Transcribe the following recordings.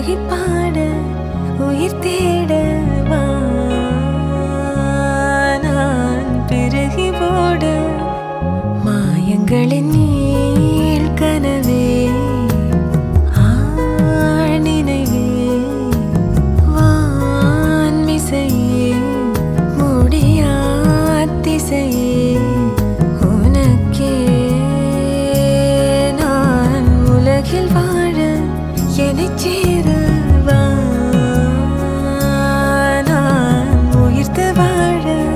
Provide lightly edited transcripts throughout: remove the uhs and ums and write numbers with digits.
அழுகி பாட உயிர் தேட வா நான் பெருகி ஓட மாயங்களின் நீள் கனவே ஆழ் நினைவே வான்மிசையே முடியா திசையே உனக்கே நான் உலகில் வாழ என்னைச் சேர வா நான் உயிர்த்து வாழ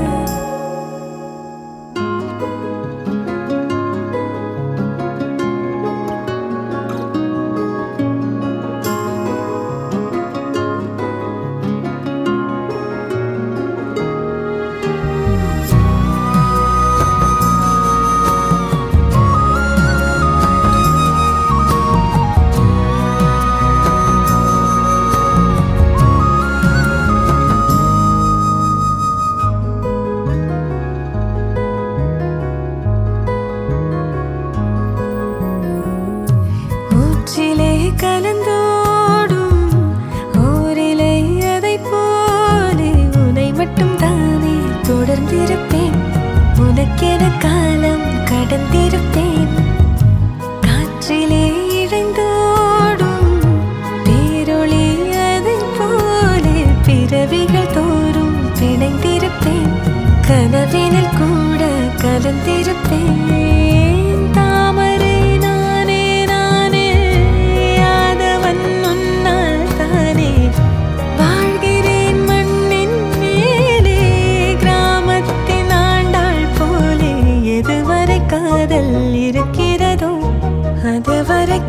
ஊற்றிலே கலந்தோடும் ஓரிலை அதைப் போலே உன்னை மட்டும் தானே தொடர்ந்திருப்பேன் உனக்கென காலம் கடந்திருப்பேன் காற்றிலே இழைந்தோடும் பேரொளி அதைப் போலே பிறவிகள் தோறும் பிணைந்திருப்பேன் கனவினில் கூட கலந்திருப்பேன் தாமரை நானே நானே யாதவன் உன்னால் தானே வாழ்கிறேன் மண்ணின் மேலே கிராமத்தின் ஆண்டாள் போலே எதுவரை காதல் இருக்கிறதோ அதுவரை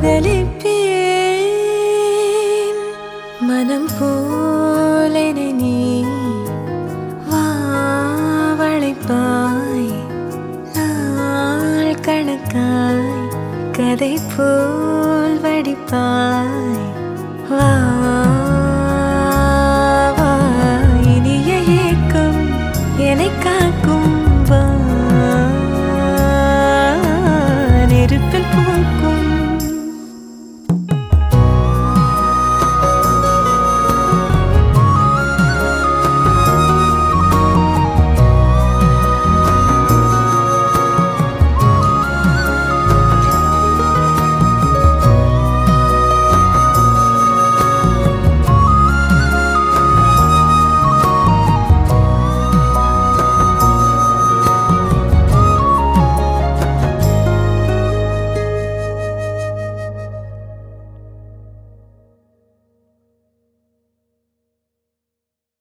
காதலிப்பேன் மனம் போலென நீ வாவளைப்பாய் நாள் கணக்காய் கதை போ